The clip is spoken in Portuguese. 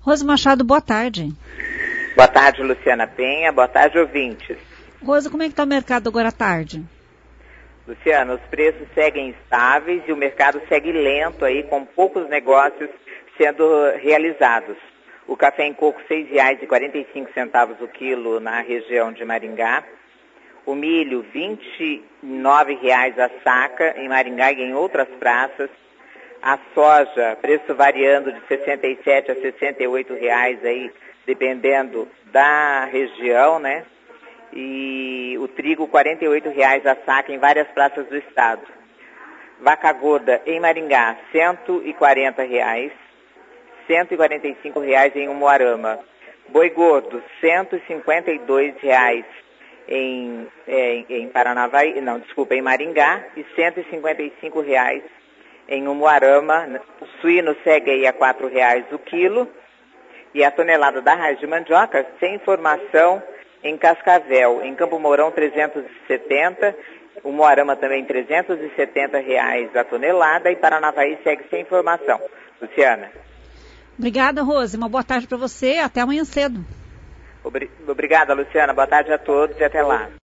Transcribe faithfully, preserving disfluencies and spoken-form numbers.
Rose Machado, boa tarde. Boa tarde, Luciana Penha. Boa tarde, ouvintes. Rose, como é que está o mercado agora à tarde? Luciana, os preços seguem estáveis e o mercado segue lento aí, com poucos negócios sendo realizados. O café em coco, seis reais e quarenta e cinco centavos o quilo na região de Maringá. O milho, vinte e nove reais a saca em Maringá e em outras praças. A soja, preço variando de sessenta e sete a sessenta e oito reais aí, dependendo da região, né? E o trigo, quarenta e oito reais a saca em várias praças do estado. Vaca gorda em Maringá, cento e quarenta reais, cento e quarenta e cinco reais em Umuarama. Boi gordo, cento e cinquenta e dois reais em, em, em Paranavaí, não, desculpa, em Maringá, e cento e cinquenta e cinco reais em Umuarama. O suíno segue aí a quatro reais o quilo. E a tonelada da raiz de mandioca, sem informação, em Cascavel, em Campo Mourão, trezentos e setenta, o Moarama também trezentos e setenta reais a tonelada, e Paranavaí segue sem informação. Luciana. Obrigada, Rose. Uma boa tarde para você. Até amanhã cedo. Obrigada, Luciana. Boa tarde a todos e até lá.